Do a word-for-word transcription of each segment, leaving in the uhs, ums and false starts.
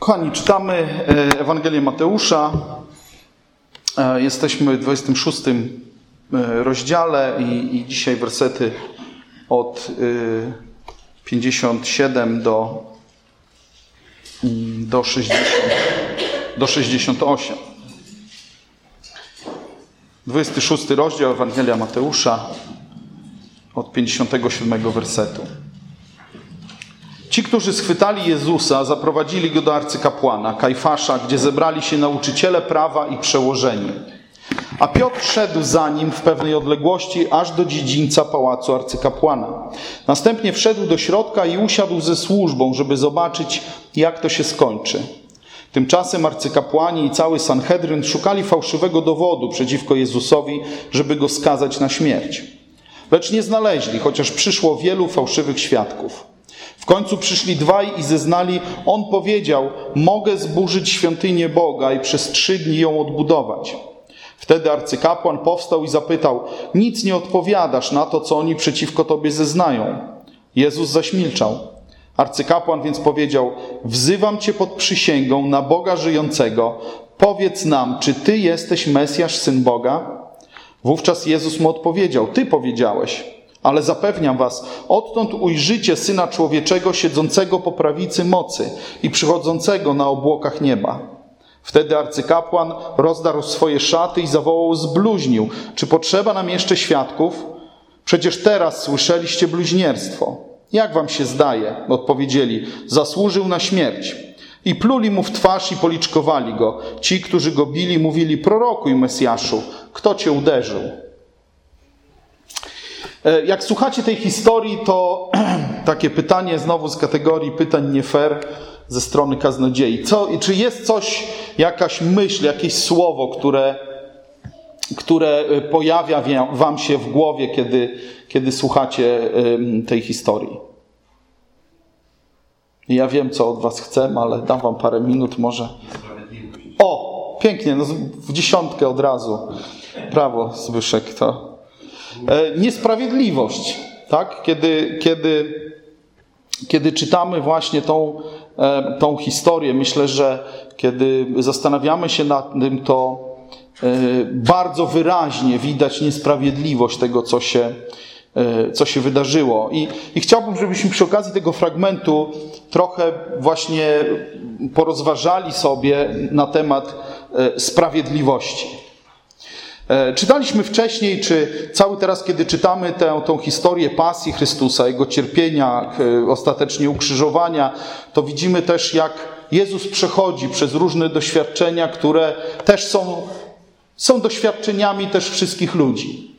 Kochani, czytamy Ewangelię Mateusza. Jesteśmy w dwudziestym szóstym rozdziale i, i dzisiaj wersety od pięćdziesiąt siedem do, do, sześćdziesiąt, do sześćdziesiąt osiem. dwudziesty szósty rozdział Ewangelia Mateusza od pięćdziesiątego siódmego wersetu. Ci, którzy schwytali Jezusa, zaprowadzili Go do arcykapłana, Kajfasza, gdzie zebrali się nauczyciele prawa i przełożeni. A Piotr szedł za nim w pewnej odległości, aż do dziedzińca pałacu arcykapłana. Następnie wszedł do środka i usiadł ze służbą, żeby zobaczyć, jak to się skończy. Tymczasem arcykapłani i cały Sanhedryn szukali fałszywego dowodu przeciwko Jezusowi, żeby Go skazać na śmierć. Lecz nie znaleźli, chociaż przyszło wielu fałszywych świadków. W końcu przyszli dwaj i zeznali, on powiedział, mogę zburzyć świątynię Boga i przez trzy dni ją odbudować. Wtedy arcykapłan powstał i zapytał, nic nie odpowiadasz na to, co oni przeciwko tobie zeznają. Jezus zaś milczał. Arcykapłan więc powiedział, wzywam cię pod przysięgą na Boga żyjącego, powiedz nam, czy ty jesteś Mesjasz, Syn Boga? Wówczas Jezus mu odpowiedział, ty powiedziałeś. Ale zapewniam was, odtąd ujrzycie Syna Człowieczego siedzącego po prawicy mocy i przychodzącego na obłokach nieba. Wtedy arcykapłan rozdarł swoje szaty i zawołał, zbluźnił. Czy potrzeba nam jeszcze świadków? Przecież teraz słyszeliście bluźnierstwo. Jak wam się zdaje? Odpowiedzieli, zasłużył na śmierć. I pluli mu w twarz i policzkowali go. Ci, którzy go bili, mówili, prorokuj, Mesjaszu, kto cię uderzył? Jak słuchacie tej historii, to takie pytanie znowu z kategorii pytań nie fair ze strony kaznodziei. Co, czy jest coś, jakaś myśl, jakieś słowo, które, które pojawia wam się w głowie, kiedy, kiedy słuchacie tej historii? Ja wiem, co od was chcę, ale dam wam parę minut może. O, pięknie, no w dziesiątkę od razu. Brawo, Zbyszek, to... Niesprawiedliwość, tak? Kiedy, kiedy, kiedy czytamy właśnie tą, tą historię, myślę, że kiedy zastanawiamy się nad tym, to bardzo wyraźnie widać niesprawiedliwość tego, co się, co się wydarzyło. I, i chciałbym, żebyśmy przy okazji tego fragmentu trochę właśnie porozważali sobie na temat sprawiedliwości. Czytaliśmy wcześniej, czy cały teraz, kiedy czytamy tę, tę historię pasji Chrystusa, Jego cierpienia, ostatecznie ukrzyżowania, to widzimy też, jak Jezus przechodzi przez różne doświadczenia, które też są, są doświadczeniami też wszystkich ludzi.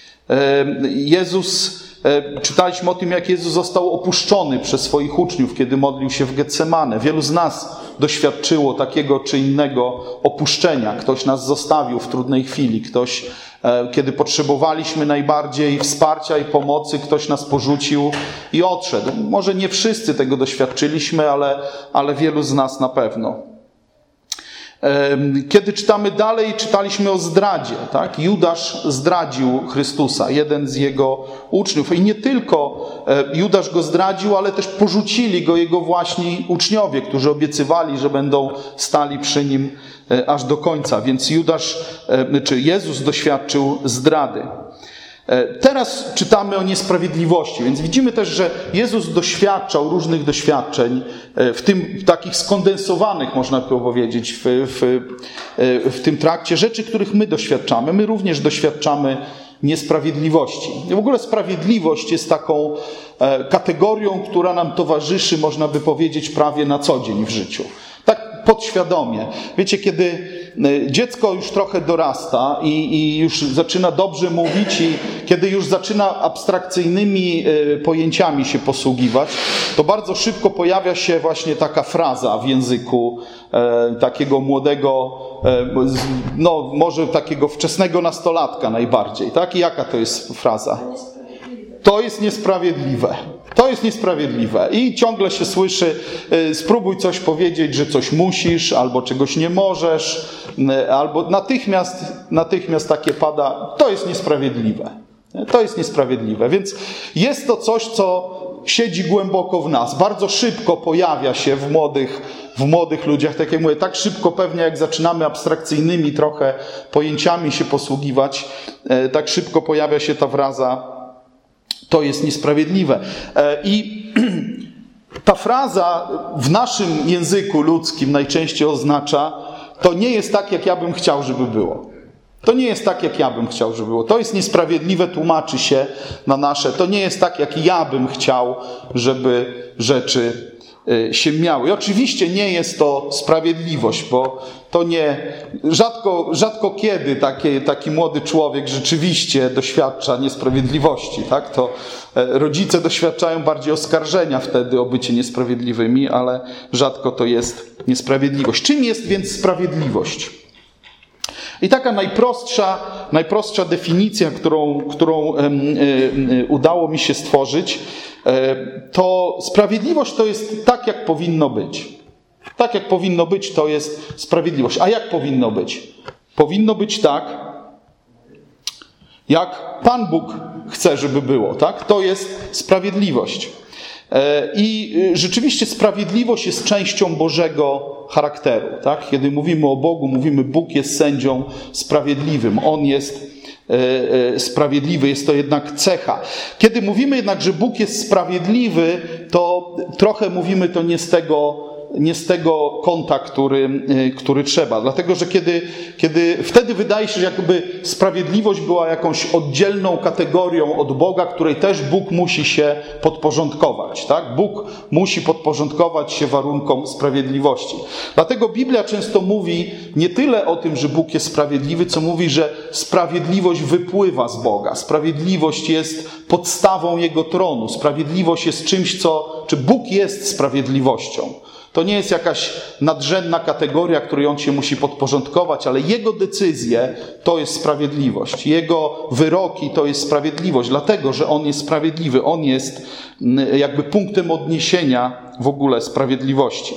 Jezus, czytaliśmy o tym, jak Jezus został opuszczony przez swoich uczniów, kiedy modlił się w Getsemane. Wielu z nas doświadczyło takiego czy innego opuszczenia. Ktoś nas zostawił w trudnej chwili. Ktoś, kiedy potrzebowaliśmy najbardziej wsparcia i pomocy, ktoś nas porzucił i odszedł. Może nie wszyscy tego doświadczyliśmy, ale, ale wielu z nas na pewno. Kiedy czytamy dalej, czytaliśmy o zdradzie. Tak? Judasz zdradził Chrystusa, jeden z jego uczniów. I nie tylko Judasz go zdradził, ale też porzucili go jego właśnie uczniowie, którzy obiecywali, że będą stali przy nim aż do końca. Więc Judasz, czy Jezus doświadczył zdrady. Teraz czytamy o niesprawiedliwości, więc widzimy też, że Jezus doświadczał różnych doświadczeń, w tym takich skondensowanych, można by powiedzieć, w, w, w tym trakcie, rzeczy, których my doświadczamy. My również doświadczamy niesprawiedliwości. I w ogóle sprawiedliwość jest taką kategorią, która nam towarzyszy, można by powiedzieć, prawie na co dzień w życiu. Tak podświadomie. Wiecie, kiedy dziecko już trochę dorasta i, i już zaczyna dobrze mówić i kiedy już zaczyna abstrakcyjnymi pojęciami się posługiwać, to bardzo szybko pojawia się właśnie taka fraza w języku e, takiego młodego, e, no może takiego wczesnego nastolatka najbardziej. Tak? I jaka to jest fraza? To jest niesprawiedliwe. To jest niesprawiedliwe. I ciągle się słyszy, spróbuj coś powiedzieć, że coś musisz, albo czegoś nie możesz, albo natychmiast, natychmiast takie pada, to jest niesprawiedliwe. To jest niesprawiedliwe. Więc jest to coś, co siedzi głęboko w nas. Bardzo szybko pojawia się w młodych, w młodych ludziach. Tak jak mówię, tak szybko pewnie jak zaczynamy abstrakcyjnymi trochę pojęciami się posługiwać, tak szybko pojawia się ta fraza, to jest niesprawiedliwe. I ta fraza w naszym języku ludzkim najczęściej oznacza, to nie jest tak, jak ja bym chciał, żeby było. To nie jest tak, jak ja bym chciał, żeby było. To jest niesprawiedliwe, tłumaczy się na nasze. To nie jest tak, jak ja bym chciał, żeby rzeczy się miały. I oczywiście nie jest to sprawiedliwość, bo to nie... Rzadko, rzadko kiedy taki, taki młody człowiek rzeczywiście doświadcza niesprawiedliwości. Tak? To rodzice doświadczają bardziej oskarżenia wtedy o bycie niesprawiedliwymi, ale rzadko to jest niesprawiedliwość. Czym jest więc sprawiedliwość? I taka najprostsza, najprostsza definicja, którą, którą e, e, udało mi się stworzyć, e, to sprawiedliwość to jest tak, jak powinno być. Tak, jak powinno być, to jest sprawiedliwość. A jak powinno być? Powinno być tak, jak Pan Bóg chce, żeby było. Tak? To jest sprawiedliwość. I rzeczywiście sprawiedliwość jest częścią Bożego charakteru. Tak? Kiedy mówimy o Bogu, mówimy, Bóg jest sędzią sprawiedliwym. On jest sprawiedliwy, jest to jednak cecha. Kiedy mówimy jednak, że Bóg jest sprawiedliwy, to trochę mówimy to nie z tego, nie z tego kąta, który, który trzeba. Dlatego, że kiedy, kiedy wtedy wydaje się, że jakby sprawiedliwość była jakąś oddzielną kategorią od Boga, której też Bóg musi się podporządkować. Tak? Bóg musi podporządkować się warunkom sprawiedliwości. Dlatego Biblia często mówi nie tyle o tym, że Bóg jest sprawiedliwy, co mówi, że sprawiedliwość wypływa z Boga. Sprawiedliwość jest podstawą Jego tronu. Sprawiedliwość jest czymś, co... Czy Bóg jest sprawiedliwością? To nie jest jakaś nadrzędna kategoria, której on się musi podporządkować, ale jego decyzje to jest sprawiedliwość. Jego wyroki to jest sprawiedliwość, dlatego że on jest sprawiedliwy. On jest jakby punktem odniesienia w ogóle sprawiedliwości.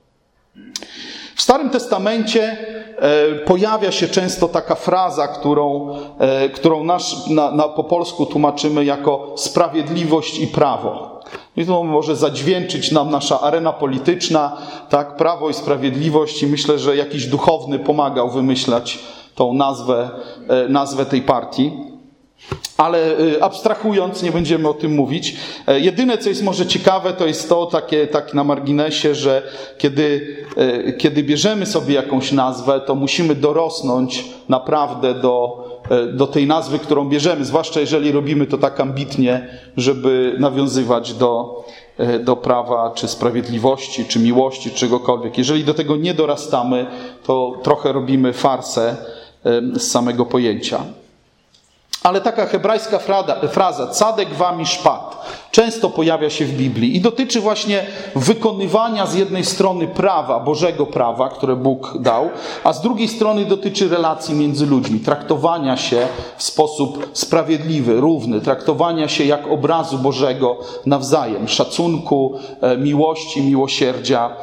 W Starym Testamencie pojawia się często taka fraza, którą, którą nasz, na, na, po polsku tłumaczymy jako sprawiedliwość i prawo. I to może zadźwięczyć nam nasza arena polityczna, tak, Prawo i Sprawiedliwość, i myślę, że jakiś duchowny pomagał wymyślać tą nazwę, nazwę tej partii. Ale abstrahując, nie będziemy o tym mówić. Jedyne, co jest może ciekawe, to jest to, takie, tak na marginesie, że kiedy, kiedy bierzemy sobie jakąś nazwę, to musimy dorosnąć naprawdę do, do tej nazwy, którą bierzemy, zwłaszcza jeżeli robimy to tak ambitnie, żeby nawiązywać do, do prawa, czy sprawiedliwości, czy miłości, czy czegokolwiek. Jeżeli do tego nie dorastamy, to trochę robimy farsę z samego pojęcia. Ale taka hebrajska fraza, tzadek wami szpat, często pojawia się w Biblii i dotyczy właśnie wykonywania z jednej strony prawa, Bożego prawa, które Bóg dał, a z drugiej strony dotyczy relacji między ludźmi, traktowania się w sposób sprawiedliwy, równy, traktowania się jak obrazu Bożego nawzajem, szacunku, miłości, miłosierdzia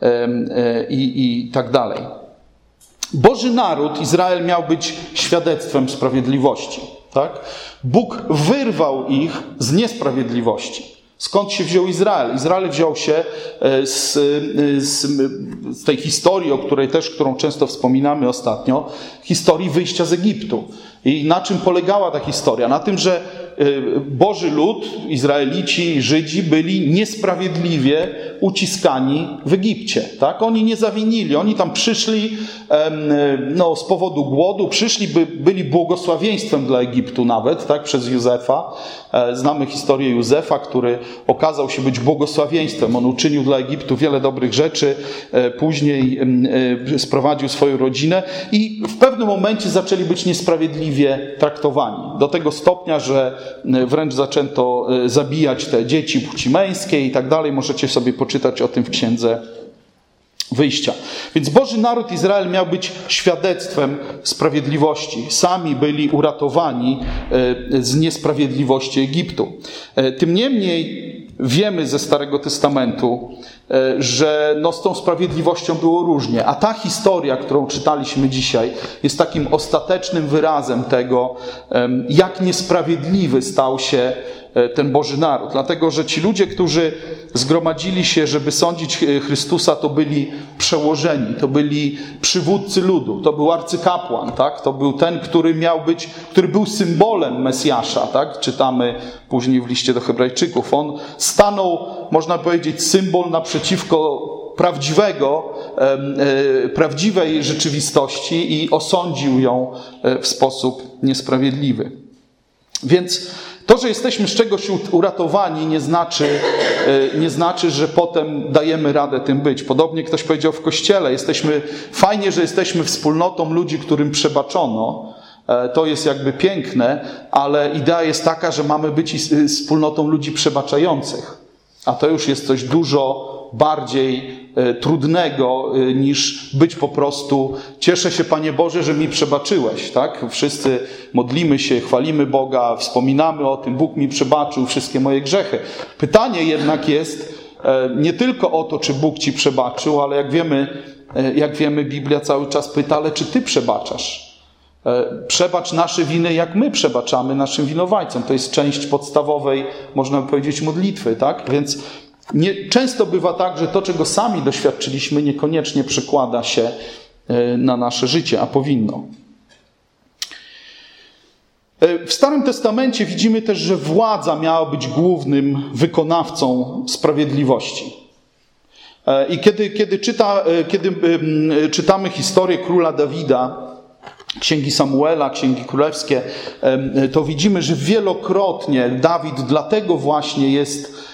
i, i tak dalej. Boży naród, Izrael, miał być świadectwem sprawiedliwości. Tak? Bóg wyrwał ich z niesprawiedliwości. Skąd się wziął Izrael? Izrael wziął się z, z, z tej historii, o której też, którą często wspominamy ostatnio, historii wyjścia z Egiptu. I na czym polegała ta historia? Na tym, że Boży lud, Izraelici, Żydzi byli niesprawiedliwie uciskani w Egipcie. Tak? Oni nie zawinili, oni tam przyszli no, z powodu głodu, przyszli, by, byli błogosławieństwem dla Egiptu nawet, tak? Przez Józefa. Znamy historię Józefa, który okazał się być błogosławieństwem. On uczynił dla Egiptu wiele dobrych rzeczy, później sprowadził swoją rodzinę i w pewnym momencie zaczęli być niesprawiedliwie traktowani. Do tego stopnia, że wręcz zaczęto zabijać te dzieci płci męskiej i tak dalej. Możecie sobie poczytać o tym w Księdze Wyjścia. Więc Boży naród Izrael miał być świadectwem sprawiedliwości. Sami byli uratowani z niesprawiedliwości Egiptu. Tym niemniej wiemy ze Starego Testamentu, że no z tą sprawiedliwością było różnie. A ta historia, którą czytaliśmy dzisiaj, jest takim ostatecznym wyrazem tego, jak niesprawiedliwy stał się ten Boży naród. Dlatego, że ci ludzie, którzy zgromadzili się, żeby sądzić Chrystusa, to byli przełożeni, to byli przywódcy ludu, to był arcykapłan, tak? To był ten, który miał być, który był symbolem Mesjasza, tak? Czytamy później w liście do Hebrajczyków. On stanął, można powiedzieć, symbol naprzeciwko prawdziwego, e, prawdziwej rzeczywistości i osądził ją w sposób niesprawiedliwy. Więc to, że jesteśmy z czegoś uratowani, nie znaczy, nie znaczy, że potem dajemy radę tym być. Podobnie ktoś powiedział w Kościele, jesteśmy, fajnie, że jesteśmy wspólnotą ludzi, którym przebaczono. To jest jakby piękne, ale idea jest taka, że mamy być wspólnotą ludzi przebaczających. A to już jest coś dużo bardziej trudnego niż być po prostu cieszę się, Panie Boże, że mi przebaczyłeś, tak? Wszyscy modlimy się, chwalimy Boga, wspominamy o tym, Bóg mi przebaczył wszystkie moje grzechy. Pytanie jednak jest nie tylko o to, czy Bóg ci przebaczył, ale jak wiemy, jak wiemy, Biblia cały czas pyta, ale czy ty przebaczasz? Przebacz nasze winy, jak my przebaczamy naszym winowajcom. To jest część podstawowej, można by powiedzieć, modlitwy, tak? Więc nie, często bywa tak, że to, czego sami doświadczyliśmy, niekoniecznie przekłada się na nasze życie, a powinno. W Starym Testamencie widzimy też, że władza miała być głównym wykonawcą sprawiedliwości. I kiedy, kiedy, czyta, kiedy czytamy historię króla Dawida, Księgi Samuela, Księgi Królewskie, to widzimy, że wielokrotnie Dawid dlatego właśnie jest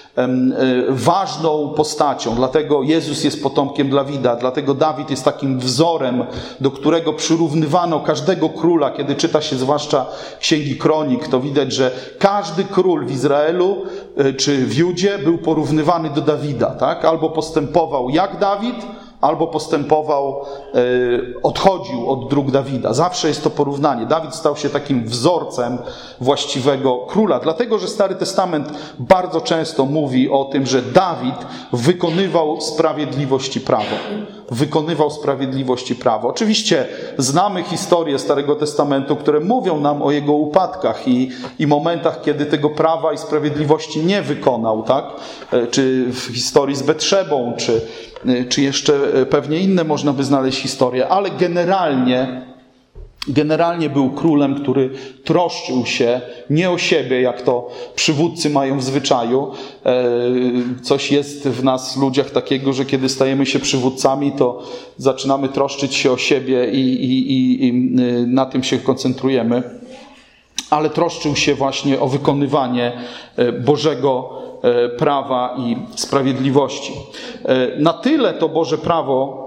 ważną postacią, dlatego Jezus jest potomkiem Dawida, dlatego Dawid jest takim wzorem, do którego przyrównywano każdego króla. Kiedy czyta się zwłaszcza Księgi Kronik, to widać, że każdy król w Izraelu czy w Judzie był porównywany do Dawida, tak? Albo postępował jak Dawid, albo postępował, odchodził od dróg Dawida. Zawsze jest to porównanie. Dawid stał się takim wzorcem właściwego króla, dlatego że Stary Testament bardzo często mówi o tym, że Dawid wykonywał sprawiedliwość i prawo. Wykonywał sprawiedliwość i prawo. Oczywiście znamy historię Starego Testamentu, które mówią nam o jego upadkach i, i momentach, kiedy tego prawa i sprawiedliwości nie wykonał, tak? Czy w historii z Betrzebą, czy czy jeszcze pewnie inne można by znaleźć historie, ale generalnie, generalnie był królem, który troszczył się nie o siebie, jak to przywódcy mają w zwyczaju. Coś jest w nas, ludziach, takiego, że kiedy stajemy się przywódcami, to zaczynamy troszczyć się o siebie i, i, i, i na tym się koncentrujemy. Ale troszczył się właśnie o wykonywanie Bożego prawa i sprawiedliwości. Na tyle to Boże prawo,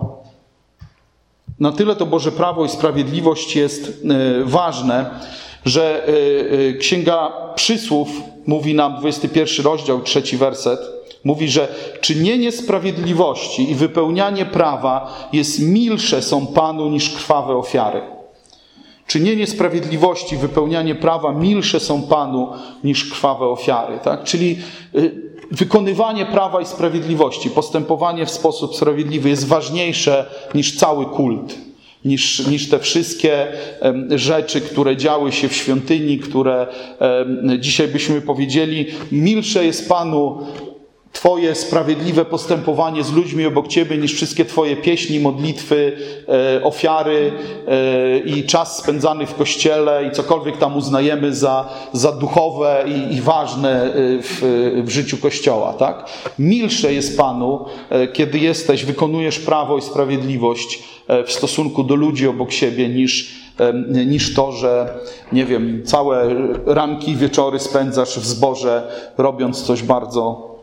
na tyle to Boże prawo i sprawiedliwość jest ważne, że Księga Przysłów mówi nam, dwudziesty pierwszy rozdział, trzeci werset, mówi, że czynienie sprawiedliwości i wypełnianie prawa jest milsze są Panu niż krwawe ofiary. Czynienie sprawiedliwości, wypełnianie prawa milsze są Panu niż krwawe ofiary. Tak? Czyli wykonywanie prawa i sprawiedliwości, postępowanie w sposób sprawiedliwy jest ważniejsze niż cały kult. Niż, niż te wszystkie rzeczy, które działy się w świątyni, które dzisiaj byśmy powiedzieli, milsze jest Panu Twoje sprawiedliwe postępowanie z ludźmi obok Ciebie niż wszystkie Twoje pieśni, modlitwy, e, ofiary e, i czas spędzany w Kościele i cokolwiek tam uznajemy za, za duchowe i, i ważne w, w życiu Kościoła. Tak? Milsze jest Panu, e, kiedy jesteś, wykonujesz prawo i sprawiedliwość e, w stosunku do ludzi obok siebie niż, e, niż to, że nie wiem, całe ranki i wieczory spędzasz w zborze, robiąc coś bardzo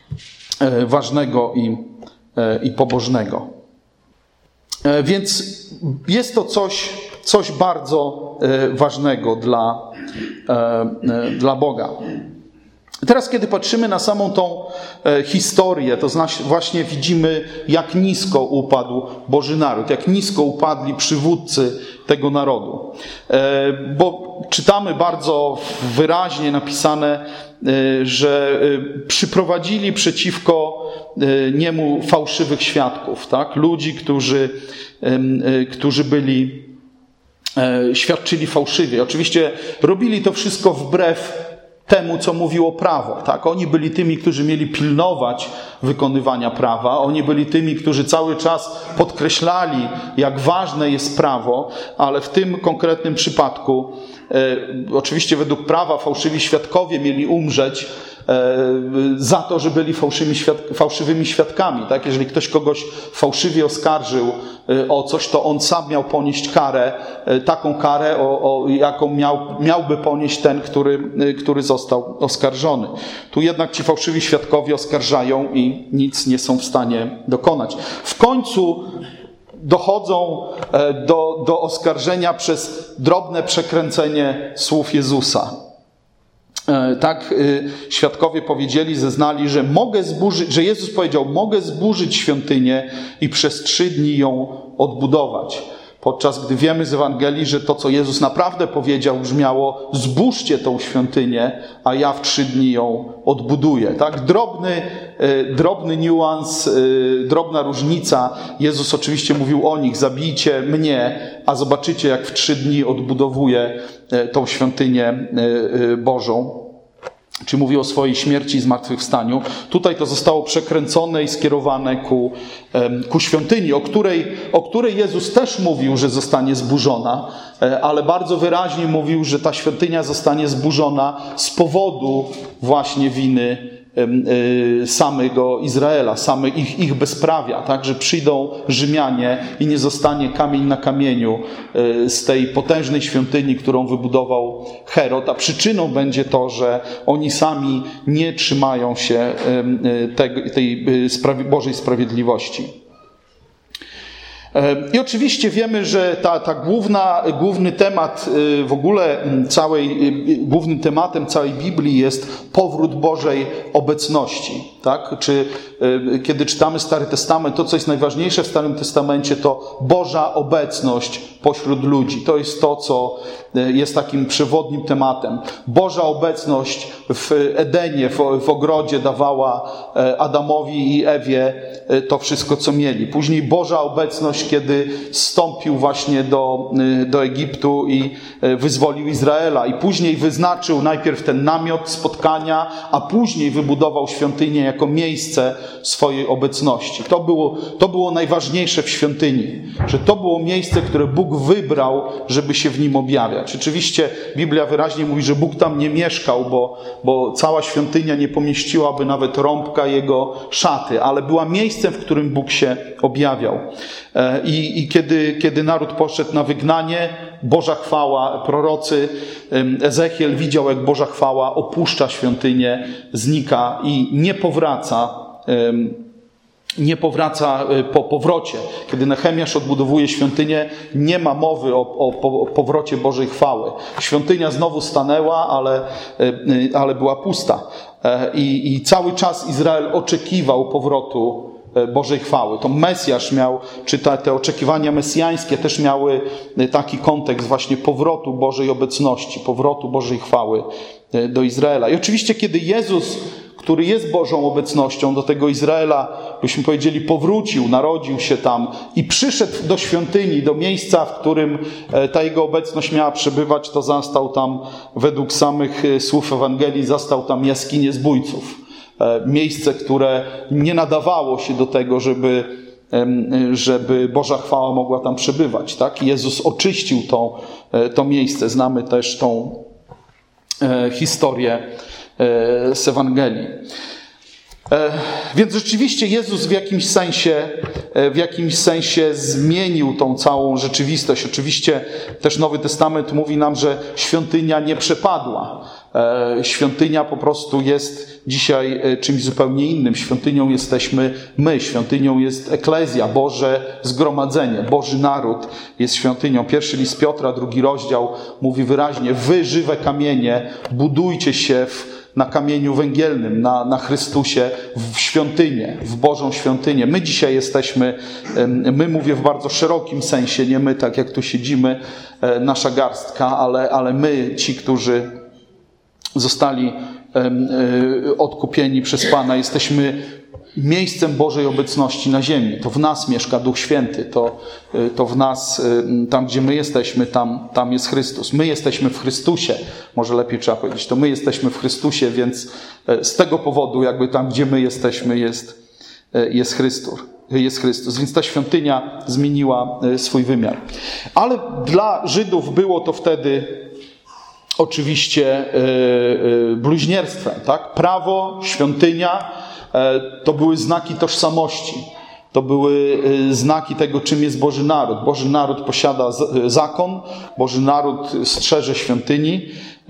ważnego i, i pobożnego. Więc jest to coś, coś bardzo ważnego dla, dla Boga. Teraz, kiedy patrzymy na samą tą e, historię, to znaczy właśnie widzimy, jak nisko upadł Boży naród, jak nisko upadli przywódcy tego narodu. E, bo czytamy bardzo wyraźnie napisane, e, że e, przyprowadzili przeciwko e, niemu fałszywych świadków, tak? Ludzi, którzy, e, e, którzy byli, e, świadczyli fałszywie. Oczywiście robili to wszystko wbrew temu, co mówiło prawo. Tak? Oni byli tymi, którzy mieli pilnować wykonywania prawa. Oni byli tymi, którzy cały czas podkreślali, jak ważne jest prawo, ale w tym konkretnym przypadku, e, oczywiście według prawa fałszywi świadkowie mieli umrzeć e, za to, że byli fałszywymi, świad fałszywymi świadkami. Tak? Jeżeli ktoś kogoś fałszywie oskarżył e, o coś, to on sam miał ponieść karę, e, taką karę, o, o, jaką miał, miałby ponieść ten, który, e, który został oskarżony. Tu jednak ci fałszywi świadkowie oskarżają i nic nie są w stanie dokonać. W końcu dochodzą do, do oskarżenia przez drobne przekręcenie słów Jezusa. Tak świadkowie powiedzieli, zeznali, że mogę zburzyć, że Jezus powiedział, mogę zburzyć świątynię i przez trzy dni ją odbudować. Podczas gdy wiemy z Ewangelii, że to, co Jezus naprawdę powiedział, brzmiało: zburzcie tą świątynię, a ja w trzy dni ją odbuduję. Tak? Drobny, drobny niuans, drobna różnica. Jezus oczywiście mówił o nich: zabijcie mnie, a zobaczycie, jak w trzy dni odbudowuję tą świątynię Bożą. Czy mówi o swojej śmierci i zmartwychwstaniu. Tutaj to zostało przekręcone i skierowane ku, ku świątyni, o której, o której Jezus też mówił, że zostanie zburzona, ale bardzo wyraźnie mówił, że ta świątynia zostanie zburzona z powodu właśnie winy samego Izraela, samych ich, ich bezprawia, tak, że przyjdą Rzymianie i nie zostanie kamień na kamieniu z tej potężnej świątyni, którą wybudował Herod, a przyczyną będzie to, że oni sami nie trzymają się tej, tej Bożej sprawiedliwości. I oczywiście wiemy, że ta, ta główna, główny temat w ogóle całej, głównym tematem całej Biblii jest powrót Bożej obecności. Tak? Czy kiedy czytamy Stary Testament, to co jest najważniejsze w Starym Testamencie, to Boża obecność pośród ludzi. To jest to, co jest takim przewodnim tematem. Boża obecność w Edenie, w, w ogrodzie dawała Adamowi i Ewie to wszystko, co mieli. Później Boża obecność, kiedy zstąpił właśnie do, do Egiptu i wyzwolił Izraela. I później wyznaczył najpierw ten namiot spotkania, a później wybudował świątynię jako miejsce swojej obecności. To było, to było najważniejsze w świątyni. Że to było miejsce, które Bóg wybrał, żeby się w nim objawiać. Oczywiście Biblia wyraźnie mówi, że Bóg tam nie mieszkał, bo, bo cała świątynia nie pomieściłaby nawet rąbka jego szaty, ale była miejscem, w którym Bóg się objawiał. I, i kiedy, kiedy naród poszedł na wygnanie, Boża chwała, prorocy, Ezechiel widział, jak Boża chwała opuszcza świątynię, znika i nie powraca, nie powraca po powrocie. Kiedy Nehemiasz odbudowuje świątynię, nie ma mowy o, o, o powrocie Bożej chwały. Świątynia znowu stanęła, ale, ale była pusta. I, i cały czas Izrael oczekiwał powrotu Bożej chwały. To Mesjasz miał, czy te, te oczekiwania mesjańskie też miały taki kontekst właśnie powrotu Bożej obecności, powrotu Bożej chwały do Izraela. I oczywiście, kiedy Jezus, który jest Bożą obecnością, do tego Izraela, byśmy powiedzieli, powrócił, narodził się tam i przyszedł do świątyni, do miejsca, w którym ta Jego obecność miała przebywać, to zastał tam, według samych słów Ewangelii, zastał tam jaskinię zbójców. Miejsce, które nie nadawało się do tego, żeby, żeby Boża chwała mogła tam przebywać. Tak? Jezus oczyścił to, to miejsce. Znamy też tą historię z Ewangelii. Więc rzeczywiście Jezus w jakimś sensie, w jakimś sensie zmienił tą całą rzeczywistość. Oczywiście też Nowy Testament mówi nam, że świątynia nie przepadła. Świątynia po prostu jest dzisiaj czymś zupełnie innym. Świątynią jesteśmy my, świątynią jest eklezja, Boże zgromadzenie, Boży naród jest świątynią. Pierwszy list Piotra, drugi rozdział mówi wyraźnie: wy, żywe kamienie, budujcie się w na kamieniu węgielnym, na, na Chrystusie, w świątynię, w Bożą świątynię. My dzisiaj jesteśmy, my mówię w bardzo szerokim sensie, nie my tak jak tu siedzimy, nasza garstka, ale, ale my, ci, którzy zostali odkupieni przez Pana, jesteśmy miejscem Bożej obecności na ziemi. To w nas mieszka Duch Święty. To, to w nas, tam gdzie my jesteśmy, tam, tam jest Chrystus. My jesteśmy w Chrystusie. Może lepiej trzeba powiedzieć, to my jesteśmy w Chrystusie, więc z tego powodu jakby tam, gdzie my jesteśmy, jest, jest Chrystus. Jest Chrystus. Więc ta świątynia zmieniła swój wymiar. Ale dla Żydów było to wtedy oczywiście bluźnierstwem. Tak? Prawo, świątynia to były znaki tożsamości. To były znaki tego, czym jest Boży Naród. Boży Naród posiada zakon, Boży Naród strzeże świątyni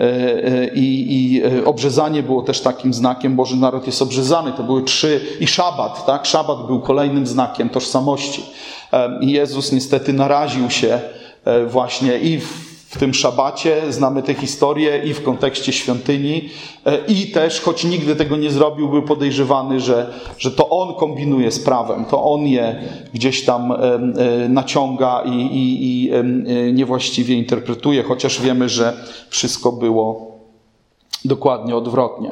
i, i obrzezanie było też takim znakiem. Boży Naród jest obrzezany. To były trzy... I szabat, tak? Szabat był kolejnym znakiem tożsamości. I Jezus niestety naraził się właśnie i w W tym szabacie, znamy tę historię i w kontekście świątyni, i też, choć nigdy tego nie zrobił, był podejrzewany, że, że to on kombinuje z prawem, to on je gdzieś tam naciąga i, i, i niewłaściwie interpretuje, chociaż wiemy, że wszystko było dokładnie odwrotnie.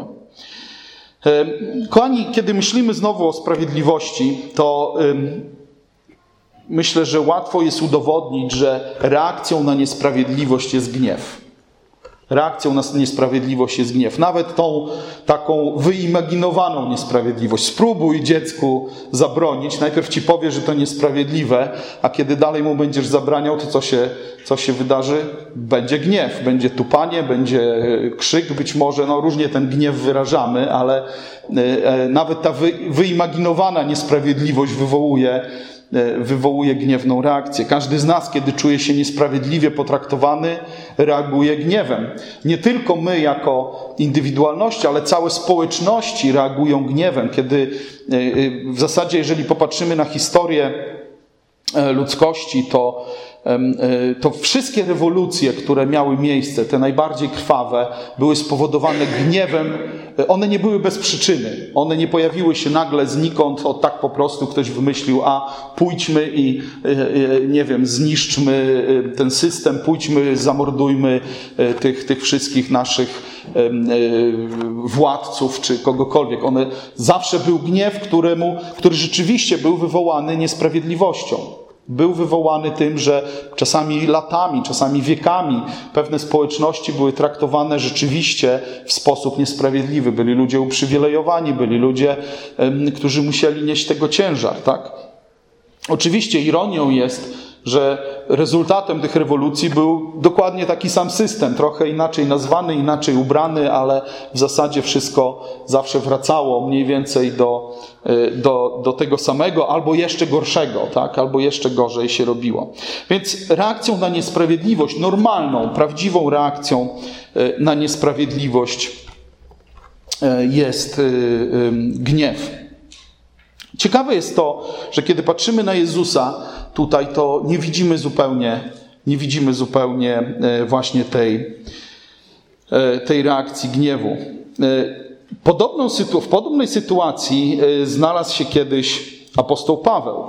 Kochani, kiedy myślimy znowu o sprawiedliwości, to myślę, że łatwo jest udowodnić, że reakcją na niesprawiedliwość jest gniew. Reakcją na niesprawiedliwość jest gniew. Nawet tą taką wyimaginowaną niesprawiedliwość. Spróbuj dziecku zabronić. Najpierw ci powie, że to niesprawiedliwe, a kiedy dalej mu będziesz zabraniał, to co się, co się wydarzy? Będzie gniew, będzie tupanie, będzie krzyk być może. No różnie ten gniew wyrażamy, ale nawet ta wy, wyimaginowana niesprawiedliwość wywołuje wywołuje gniewną reakcję. Każdy z nas, kiedy czuje się niesprawiedliwie potraktowany, reaguje gniewem. Nie tylko my jako indywidualności, ale całe społeczności reagują gniewem. Kiedy w zasadzie, jeżeli popatrzymy na historię ludzkości, to, to wszystkie rewolucje, które miały miejsce, te najbardziej krwawe, były spowodowane gniewem. One nie były bez przyczyny. One nie pojawiły się nagle znikąd, o tak po prostu ktoś wymyślił, a pójdźmy i nie wiem, zniszczmy ten system, pójdźmy, zamordujmy tych, tych wszystkich naszych władców czy kogokolwiek. One, zawsze był gniew, któremu, który rzeczywiście był wywołany niesprawiedliwością. Był wywołany tym, że czasami latami, czasami wiekami pewne społeczności były traktowane rzeczywiście w sposób niesprawiedliwy. Byli ludzie uprzywilejowani, byli ludzie, którzy musieli nieść tego ciężar, tak? Oczywiście ironią jest, że rezultatem tych rewolucji był dokładnie taki sam system, trochę inaczej nazwany, inaczej ubrany, ale w zasadzie wszystko zawsze wracało mniej więcej do, do, do tego samego, albo jeszcze gorszego, tak? Albo jeszcze gorzej się robiło. Więc reakcją na niesprawiedliwość, normalną, prawdziwą reakcją na niesprawiedliwość jest gniew. Ciekawe jest to, że kiedy patrzymy na Jezusa tutaj, to nie widzimy zupełnie, nie widzimy zupełnie właśnie tej, tej reakcji gniewu. Podobną, w podobnej sytuacji znalazł się kiedyś apostoł Paweł.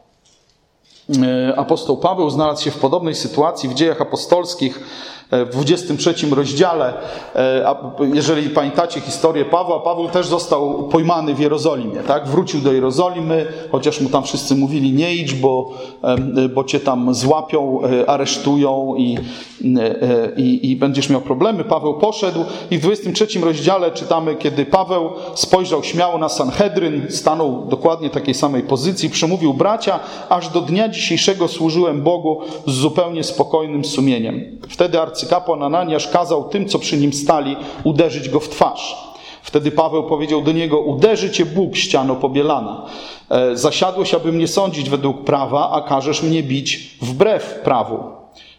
Apostoł Paweł znalazł się w podobnej sytuacji w Dziejach Apostolskich, w dwudziestym trzecim rozdziale. Jeżeli pamiętacie historię Pawła, Paweł też został pojmany w Jerozolimie, tak? Wrócił do Jerozolimy, chociaż mu tam wszyscy mówili nie idź, bo, bo cię tam złapią, aresztują i, i, i będziesz miał problemy. Paweł poszedł i w dwudziestym trzecim rozdziale czytamy, kiedy Paweł spojrzał śmiało na Sanhedryn, stanął dokładnie takiej samej pozycji, przemówił: bracia, aż do dnia dzisiejszego służyłem Bogu z zupełnie spokojnym sumieniem. Wtedy arcykapłan Ananiasz kazał tym, co przy nim stali, uderzyć go w twarz. Wtedy Paweł powiedział do niego: uderzy cię Bóg, ściano pobielana. Zasiadłeś, aby mnie sądzić według prawa, a każesz mnie bić wbrew prawu.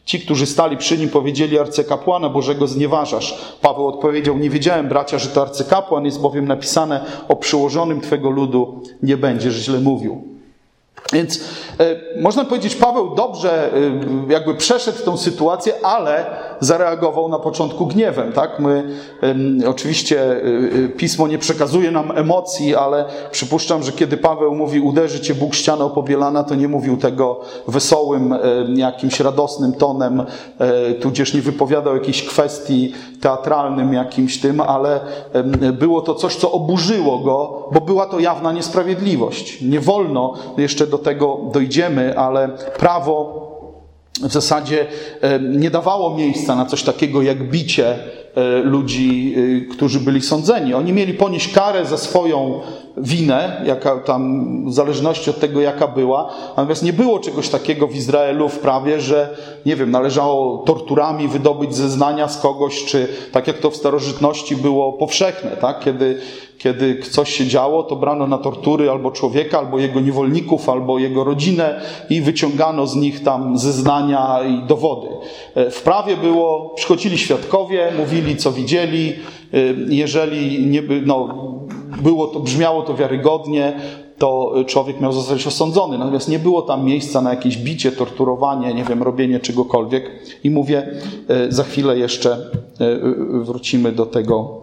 Ci, którzy stali przy nim, powiedzieli: arcykapłana Bożego znieważasz. Paweł odpowiedział: nie wiedziałem, bracia, że to arcykapłan, jest bowiem napisane: o przyłożonym twego ludu nie będziesz źle mówił. Więc e, można powiedzieć, Paweł dobrze e, jakby przeszedł tę sytuację, ale zareagował na początku gniewem. Tak? My e, oczywiście e, Pismo nie przekazuje nam emocji, ale przypuszczam, że kiedy Paweł mówi: uderzy cię Bóg ścianą pobielana, to nie mówił tego wesołym, e, jakimś radosnym tonem, e, tudzież nie wypowiadał jakiejś kwestii teatralnym jakimś tym, ale e, było to coś, co oburzyło go, bo była to jawna niesprawiedliwość. Nie wolno jeszcze do tego dojdziemy, ale prawo w zasadzie nie dawało miejsca na coś takiego jak bicie ludzi, którzy byli sądzeni. Oni mieli ponieść karę za swoją winę, jaka tam, w zależności od tego, jaka była. Natomiast nie było czegoś takiego w Izraelu w prawie, że, nie wiem, należało torturami wydobyć zeznania z kogoś, czy tak jak to w starożytności było powszechne, tak? Kiedy, kiedy coś się działo, to brano na tortury albo człowieka, albo jego niewolników, albo jego rodzinę i wyciągano z nich tam zeznania i dowody. W prawie było, przychodzili świadkowie, mówili, co widzieli. Jeżeli nie, no, było to, brzmiało to wiarygodnie, to człowiek miał zostać osądzony. Natomiast nie było tam miejsca na jakieś bicie, torturowanie, nie wiem, robienie czegokolwiek. I mówię, za chwilę jeszcze wrócimy do tego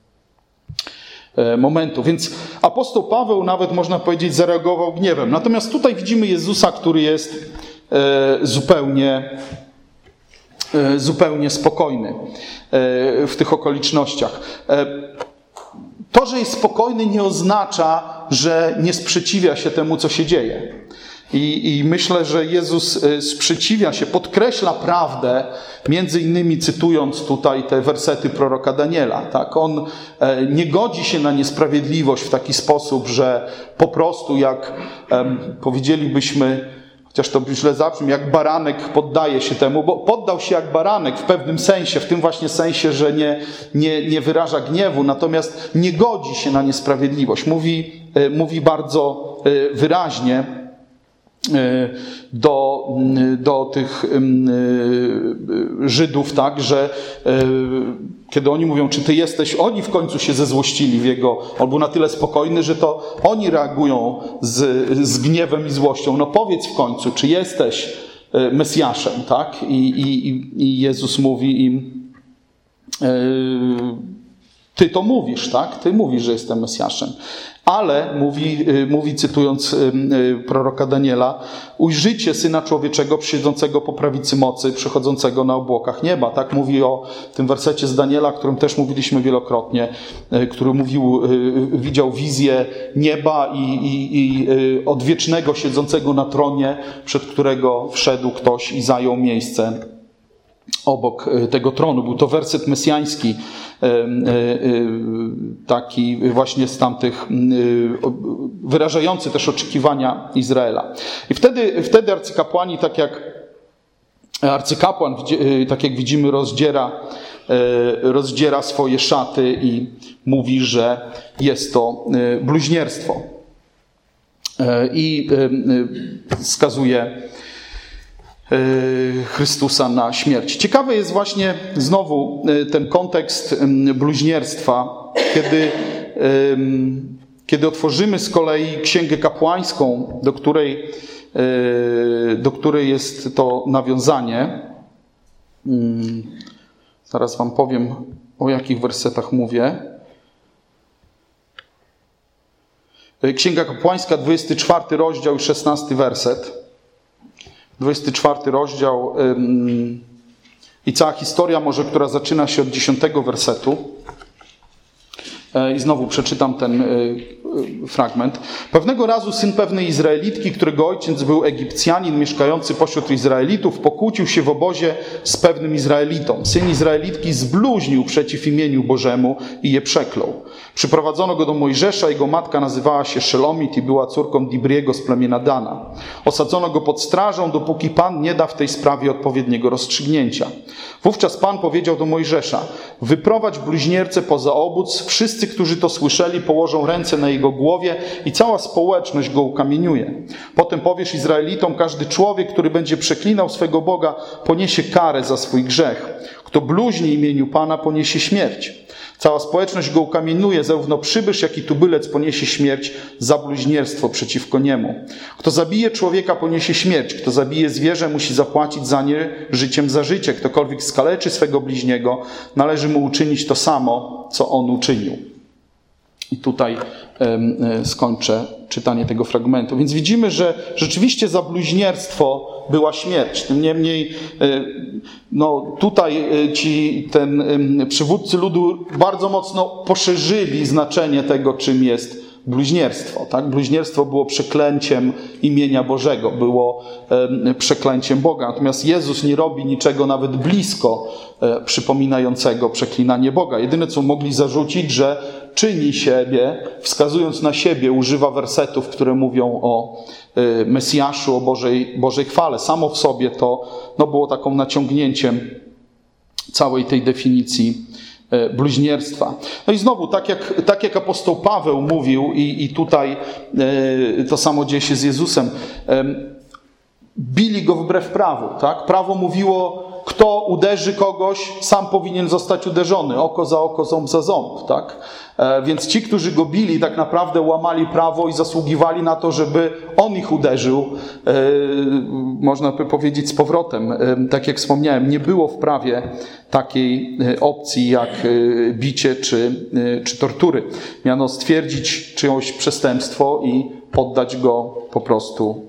momentu. Więc apostoł Paweł nawet, można powiedzieć, zareagował gniewem. Natomiast tutaj widzimy Jezusa, który jest zupełnie, zupełnie spokojny w tych okolicznościach. To, że jest spokojny, nie oznacza, że nie sprzeciwia się temu, co się dzieje. I, I myślę, że Jezus sprzeciwia się, podkreśla prawdę, między innymi cytując tutaj te wersety proroka Daniela. Tak? On nie godzi się na niesprawiedliwość w taki sposób, że po prostu jak um, powiedzielibyśmy, chociaż to źle zabrzmi, jak baranek poddaje się temu, bo poddał się jak baranek w pewnym sensie, w tym właśnie sensie, że nie, nie, nie wyraża gniewu, natomiast nie godzi się na niesprawiedliwość. Mówi, mówi bardzo wyraźnie do, do tych Żydów, tak, że kiedy oni mówią, czy ty jesteś, oni w końcu się zezłościli w jego, on był na tyle spokojny, że to oni reagują z, z gniewem i złością. No powiedz w końcu, czy jesteś Mesjaszem, tak? I, i, i Jezus mówi im, ty to mówisz, tak? Ty mówisz, że jestem Mesjaszem. Ale, mówi, mówi cytując proroka Daniela, ujrzycie Syna Człowieczego przysiedzącego po prawicy mocy, przychodzącego na obłokach nieba. Tak mówi o tym wersecie z Daniela, o którym też mówiliśmy wielokrotnie, który mówił, widział wizję nieba i, i, i odwiecznego siedzącego na tronie, przed którego wszedł ktoś i zajął miejsce obok tego tronu. Był to werset mesjański, taki właśnie z tamtych, wyrażający też oczekiwania Izraela. I wtedy, wtedy arcykapłani, tak jak arcykapłan, tak jak widzimy, rozdziera, rozdziera swoje szaty i mówi, że jest to bluźnierstwo. I skazuje Chrystusa na śmierć. Ciekawy jest właśnie znowu ten kontekst bluźnierstwa, kiedy, kiedy otworzymy z kolei Księgę Kapłańską, do której, do której jest to nawiązanie. Zaraz wam powiem, o jakich wersetach mówię. Księga Kapłańska, dwudziesty czwarty rozdział i szesnasty werset. dwudziesty czwarty rozdział ym, i cała historia może, która zaczyna się od dziesiątego wersetu. E, I znowu przeczytam ten y, y, fragment. Pewnego razu syn pewnej Izraelitki, którego ojciec był Egipcjanin mieszkający pośród Izraelitów, pokłócił się w obozie z pewnym Izraelitą. Syn Izraelitki zbluźnił przeciw imieniu Bożemu i je przeklął. Przyprowadzono go do Mojżesza, jego matka nazywała się Szelomit i była córką Dibriego z plemienia Dana. Osadzono go pod strażą, dopóki Pan nie da w tej sprawie odpowiedniego rozstrzygnięcia. Wówczas Pan powiedział do Mojżesza: wyprowadź bluźniercę poza obóz, wszyscy, którzy to słyszeli, położą ręce na jego głowie i cała społeczność go ukamieniuje. Potem powiesz Izraelitom: każdy człowiek, który będzie przeklinał swego Boga, poniesie karę za swój grzech. Kto bluźni imieniu Pana, poniesie śmierć. Cała społeczność go ukamienuje, zarówno przybysz, jak i tubylec poniesie śmierć za bluźnierstwo przeciwko niemu. Kto zabije człowieka, poniesie śmierć. Kto zabije zwierzę, musi zapłacić za nie życiem za życie. Ktokolwiek skaleczy swego bliźniego, należy mu uczynić to samo, co on uczynił. I tutaj y, skończę czytanie tego fragmentu. Więc widzimy, że rzeczywiście za bluźnierstwo była śmierć. Tym niemniej y, no, tutaj y, ci ten y, przywódcy ludu bardzo mocno poszerzyli znaczenie tego, czym jest bluźnierstwo. Tak? Bluźnierstwo było przeklęciem imienia Bożego, było y, przeklęciem Boga. Natomiast Jezus nie robi niczego nawet blisko y, przypominającego przeklinanie Boga. Jedyne, co mogli zarzucić, że czyni siebie, wskazując na siebie, używa wersetów, które mówią o y, Mesjaszu, o Bożej, Bożej chwale. Samo w sobie to no, było taką naciągnięciem całej tej definicji y, bluźnierstwa. No i znowu, tak jak, tak jak apostoł Paweł mówił i, i tutaj y, to samo dzieje się z Jezusem, y, bili go wbrew prawu. Tak? Prawo mówiło: kto uderzy kogoś, sam powinien zostać uderzony. Oko za oko, ząb za ząb. Tak? E, więc ci, którzy go bili, tak naprawdę łamali prawo i zasługiwali na to, żeby on ich uderzył. E, można by powiedzieć z powrotem. E, tak jak wspomniałem, nie było w prawie takiej opcji jak bicie czy, czy tortury. Miano stwierdzić czyjeś przestępstwo i poddać go po prostu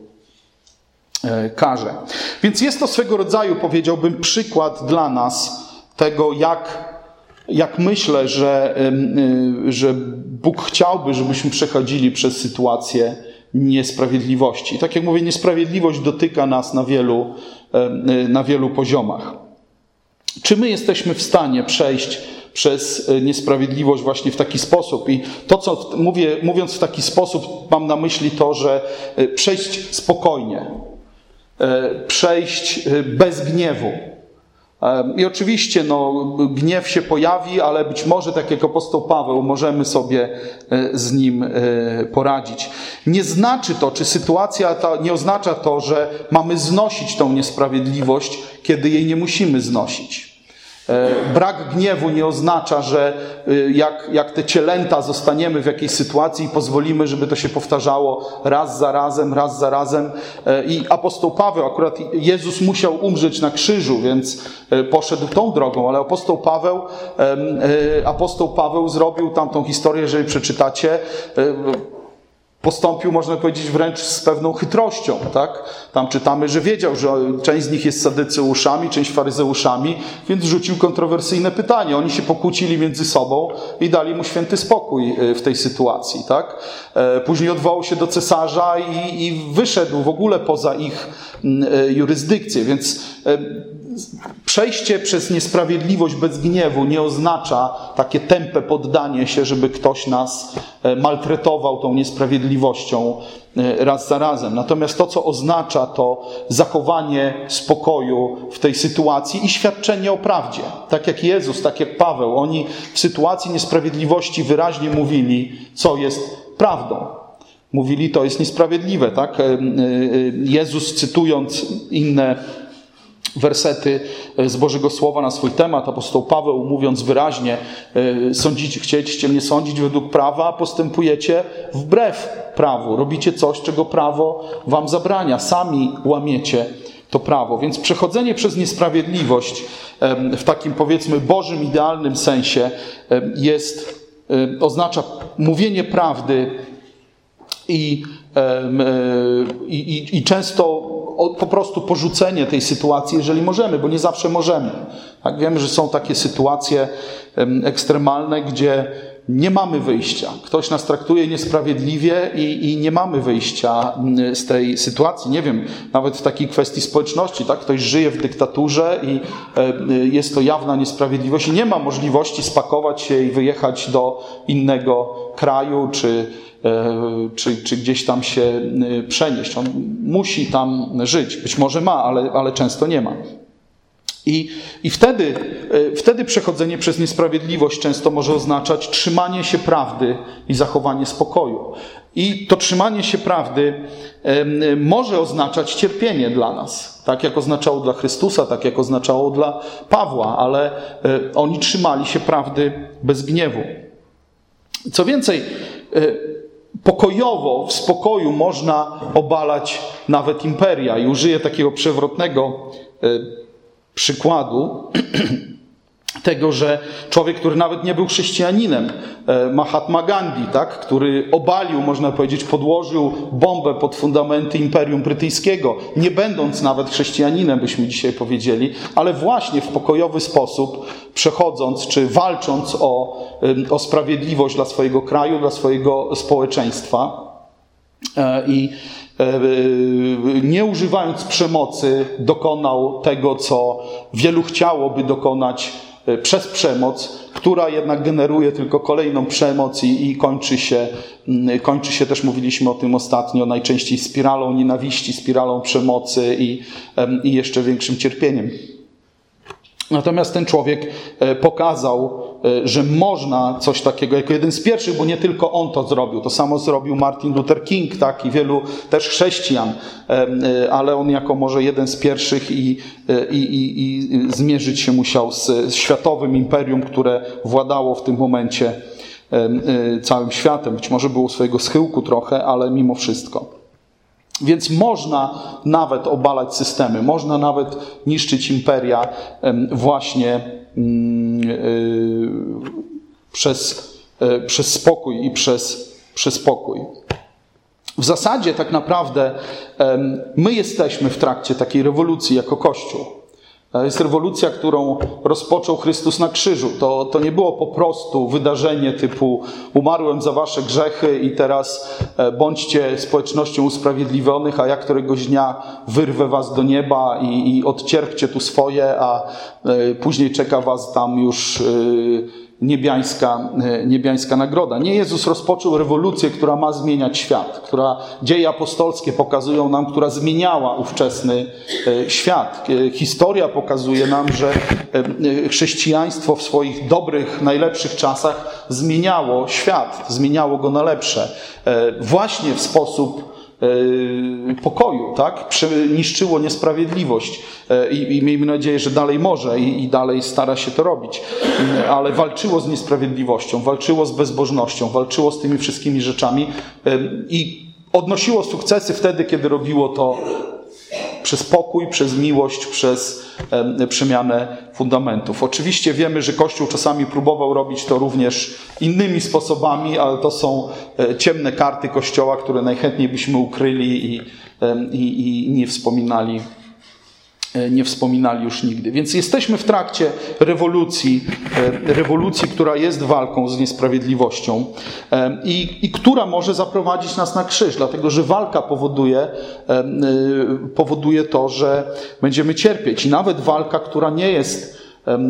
karze. Więc jest to swego rodzaju, powiedziałbym, przykład dla nas tego, jak, jak myślę, że, że Bóg chciałby, żebyśmy przechodzili przez sytuację niesprawiedliwości. I tak jak mówię, niesprawiedliwość dotyka nas na wielu, na wielu poziomach. Czy my jesteśmy w stanie przejść przez niesprawiedliwość właśnie w taki sposób? I to, co mówię, mówiąc w taki sposób, mam na myśli to, że przejść spokojnie, przejść bez gniewu. I oczywiście no, gniew się pojawi, ale być może, tak jak apostoł Paweł, możemy sobie z nim poradzić. Nie znaczy to, czy sytuacja ta nie oznacza to, że mamy znosić tą niesprawiedliwość, kiedy jej nie musimy znosić. Brak gniewu nie oznacza, że jak, jak te cielęta zostaniemy w jakiejś sytuacji i pozwolimy, żeby to się powtarzało raz za razem, raz za razem. I apostoł Paweł, akurat Jezus musiał umrzeć na krzyżu, więc poszedł tą drogą, ale apostoł Paweł, apostoł Paweł zrobił tamtą historię, jeżeli przeczytacie, postąpił, można powiedzieć, wręcz z pewną chytrością. Tak? Tam czytamy, że wiedział, że część z nich jest sadyceuszami, część faryzeuszami, więc rzucił kontrowersyjne pytanie. Oni się pokłócili między sobą i dali mu święty spokój w tej sytuacji. Tak? Później odwołał się do cesarza i, i wyszedł w ogóle poza ich jurysdykcję. Więc przejście przez niesprawiedliwość bez gniewu nie oznacza takie tępe poddanie się, żeby ktoś nas maltretował tą niesprawiedliwością raz za razem. Natomiast to, co oznacza, to zachowanie spokoju w tej sytuacji i świadczenie o prawdzie. Tak jak Jezus, tak jak Paweł, oni w sytuacji niesprawiedliwości wyraźnie mówili, co jest prawdą. Mówili, to jest niesprawiedliwe. Tak? Jezus, cytując inne wersety z Bożego Słowa na swój temat, apostoł Paweł, mówiąc wyraźnie: sądzicie, chcieliście mnie sądzić według prawa, a postępujecie wbrew prawu. Robicie coś, czego prawo wam zabrania. Sami łamiecie to prawo. Więc przechodzenie przez niesprawiedliwość w takim, powiedzmy, Bożym, idealnym sensie jest, oznacza mówienie prawdy i, i, i, i często po prostu porzucenie tej sytuacji, jeżeli możemy, bo nie zawsze możemy. Tak? Wiemy, że są takie sytuacje ekstremalne, gdzie nie mamy wyjścia. Ktoś nas traktuje niesprawiedliwie i, i nie mamy wyjścia z tej sytuacji. Nie wiem, nawet w takiej kwestii społeczności, tak? Ktoś żyje w dyktaturze i jest to jawna niesprawiedliwość i nie ma możliwości spakować się i wyjechać do innego kraju, czy, czy, czy gdzieś tam się przenieść. On musi tam żyć. Być może ma, ale, ale często nie ma. I, i wtedy, wtedy przechodzenie przez niesprawiedliwość często może oznaczać trzymanie się prawdy i zachowanie spokoju. I to trzymanie się prawdy może oznaczać cierpienie dla nas. Tak jak oznaczało dla Chrystusa, tak jak oznaczało dla Pawła, ale oni trzymali się prawdy bez gniewu. Co więcej, pokojowo, w spokoju można obalać nawet imperia. I użyję takiego przewrotnego przykładu tego, że człowiek, który nawet nie był chrześcijaninem, Mahatma Gandhi, tak, który obalił, można powiedzieć, podłożył bombę pod fundamenty Imperium Brytyjskiego, nie będąc nawet chrześcijaninem, byśmy dzisiaj powiedzieli, ale właśnie w pokojowy sposób, przechodząc czy walcząc o, o sprawiedliwość dla swojego kraju, dla swojego społeczeństwa. I nie używając przemocy dokonał tego, co wielu chciałoby dokonać przez przemoc, która jednak generuje tylko kolejną przemoc i, i kończy się, kończy się też, mówiliśmy o tym ostatnio, najczęściej spiralą nienawiści, spiralą przemocy i, i jeszcze większym cierpieniem. Natomiast ten człowiek pokazał, że można coś takiego, jako jeden z pierwszych, bo nie tylko on to zrobił. To samo zrobił Martin Luther King, tak, i wielu też chrześcijan, ale on jako może jeden z pierwszych i, i, i, i zmierzyć się musiał z, z światowym imperium, które władało w tym momencie całym światem. Być może było swojego schyłku trochę, ale mimo wszystko. Więc można nawet obalać systemy, można nawet niszczyć imperia właśnie przez, przez spokój i przez, przez pokój. W zasadzie tak naprawdę my jesteśmy w trakcie takiej rewolucji jako Kościół. Jest rewolucja, którą rozpoczął Chrystus na krzyżu. To, to nie było po prostu wydarzenie typu umarłem za wasze grzechy i teraz bądźcie społecznością usprawiedliwionych, a ja któregoś dnia wyrwę was do nieba i, i odcierpcie tu swoje, a później czeka was tam już niebiańska, niebiańska nagroda. Nie, Jezus rozpoczął rewolucję, która ma zmieniać świat, która dzieje apostolskie pokazują nam, która zmieniała ówczesny świat. Historia pokazuje nam, że chrześcijaństwo w swoich dobrych, najlepszych czasach zmieniało świat, zmieniało go na lepsze. Właśnie w sposób pokoju, tak? Niszczyło niesprawiedliwość i, i miejmy nadzieję, że dalej może i, i dalej stara się to robić, ale walczyło z niesprawiedliwością, walczyło z bezbożnością, walczyło z tymi wszystkimi rzeczami i odnosiło sukcesy wtedy, kiedy robiło to przez pokój, przez miłość, przez e, przemianę fundamentów. Oczywiście wiemy, że Kościół czasami próbował robić to również innymi sposobami, ale to są e, ciemne karty Kościoła, które najchętniej byśmy ukryli i, e, i, i nie wspominali, e, nie wspominali już nigdy. Więc jesteśmy w trakcie rewolucji, e, rewolucji, która jest walką z niesprawiedliwością e, i, i która może zaprowadzić nas na krzyż, dlatego że walka powoduje, e, e, powoduje to, że będziemy cierpieć. I nawet walka, która nie jest, e, e,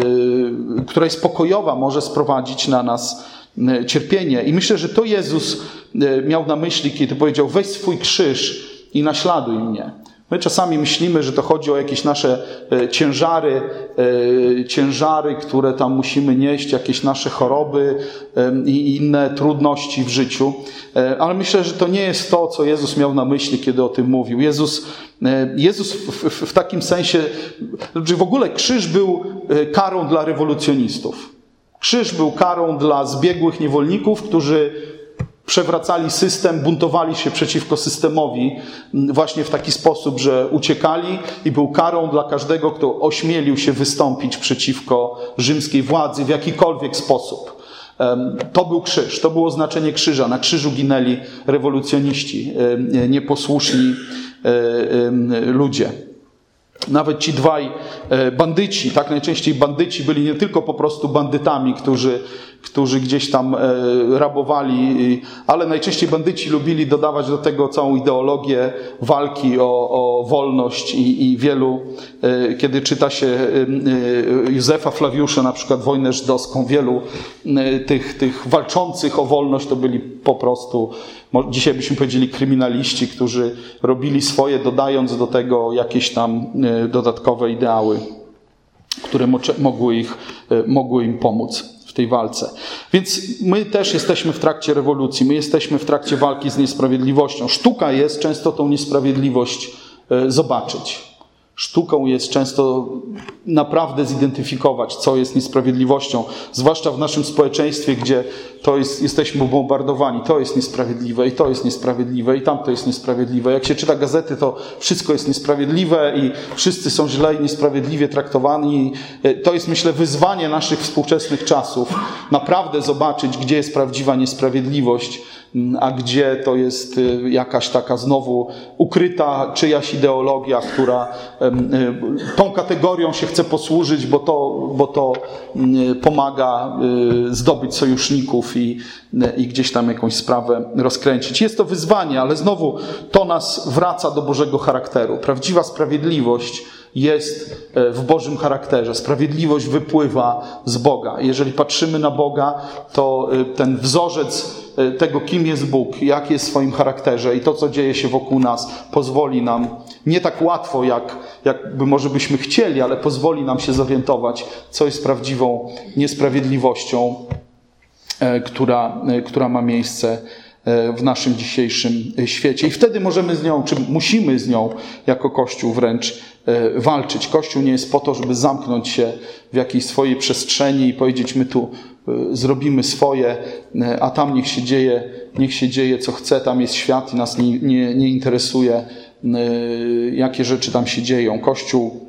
która jest pokojowa, może sprowadzić na nas e, cierpienie. I myślę, że to Jezus e, miał na myśli, kiedy powiedział: weź swój krzyż i naśladuj mnie. My czasami myślimy, że to chodzi o jakieś nasze ciężary, ciężary, które tam musimy nieść, jakieś nasze choroby i inne trudności w życiu. Ale myślę, że to nie jest to, co Jezus miał na myśli, kiedy o tym mówił. Jezus, Jezus w, w, w takim sensie, że w ogóle krzyż był karą dla rewolucjonistów. Krzyż był karą dla zbiegłych niewolników, którzy przewracali system, buntowali się przeciwko systemowi właśnie w taki sposób, że uciekali, i był karą dla każdego, kto ośmielił się wystąpić przeciwko rzymskiej władzy w jakikolwiek sposób. To był krzyż, to było znaczenie krzyża. Na krzyżu ginęli rewolucjoniści, nieposłuszni ludzie. Nawet ci dwaj bandyci, tak najczęściej bandyci byli nie tylko po prostu bandytami, którzy, którzy gdzieś tam rabowali, ale najczęściej bandyci lubili dodawać do tego całą ideologię walki o, o wolność i, i wielu, kiedy czyta się Józefa Flawiusza, na przykład Wojnę Żydowską, wielu tych, tych walczących o wolność to byli po prostu, dzisiaj byśmy powiedzieli, kryminaliści, którzy robili swoje, dodając do tego jakieś tam dodatkowe ideały, które mogły, ich, mogły im pomóc w tej walce. Więc my też jesteśmy w trakcie rewolucji, my jesteśmy w trakcie walki z niesprawiedliwością. Sztuka jest często tą niesprawiedliwość zobaczyć. Sztuką jest często naprawdę zidentyfikować, co jest niesprawiedliwością, zwłaszcza w naszym społeczeństwie, gdzie to jest, jesteśmy bombardowani, to jest niesprawiedliwe i to jest niesprawiedliwe i tamto jest niesprawiedliwe. Jak się czyta gazety, to wszystko jest niesprawiedliwe i wszyscy są źle i niesprawiedliwie traktowani. To jest, myślę, wyzwanie naszych współczesnych czasów. Naprawdę zobaczyć, gdzie jest prawdziwa niesprawiedliwość, a gdzie to jest jakaś taka znowu ukryta czyjaś ideologia, która tą kategorią się chce posłużyć, bo to, bo to pomaga zdobyć sojuszników i, i gdzieś tam jakąś sprawę rozkręcić. Jest to wyzwanie, ale znowu to nas wraca do Bożego charakteru. Prawdziwa sprawiedliwość jest w Bożym charakterze. Sprawiedliwość wypływa z Boga. Jeżeli patrzymy na Boga, to ten wzorzec tego, kim jest Bóg, jak jest w swoim charakterze i to, co dzieje się wokół nas, pozwoli nam, nie tak łatwo, jak, jakby może byśmy chcieli, ale pozwoli nam się zorientować, co jest prawdziwą niesprawiedliwością, która, która ma miejsce w naszym dzisiejszym świecie. I wtedy możemy z nią, czy musimy z nią jako Kościół wręcz walczyć. Kościół nie jest po to, żeby zamknąć się w jakiejś swojej przestrzeni i powiedzieć, my tu zrobimy swoje, a tam niech się dzieje, niech się dzieje co chce, tam jest świat i nas nie, nie, nie interesuje, jakie rzeczy tam się dzieją. Kościół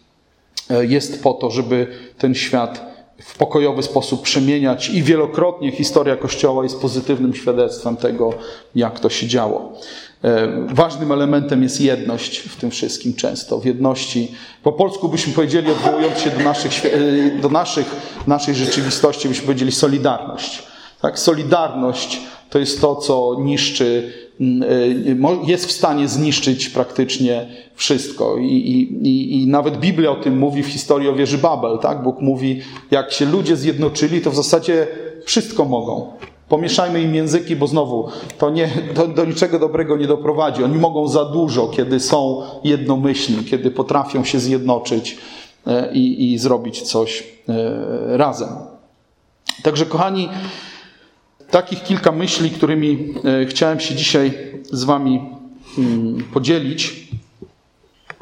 jest po to, żeby ten świat w pokojowy sposób przemieniać i wielokrotnie historia Kościoła jest pozytywnym świadectwem tego, jak to się działo. Ważnym elementem jest jedność w tym wszystkim często. W jedności, po polsku byśmy powiedzieli, odwołując się do, naszych, do naszych, naszej rzeczywistości, byśmy powiedzieli solidarność. Tak? Solidarność to jest to, co niszczy, jest w stanie zniszczyć praktycznie wszystko. I, i, i nawet Biblia o tym mówi w historii o wieży Babel. Tak? Bóg mówi, jak się ludzie zjednoczyli, to w zasadzie wszystko mogą. Pomieszajmy im języki, bo znowu to nie, do, do niczego dobrego nie doprowadzi. Oni mogą za dużo, kiedy są jednomyślni, kiedy potrafią się zjednoczyć i, i zrobić coś razem. Także, kochani, takich kilka myśli, którymi chciałem się dzisiaj z wami podzielić.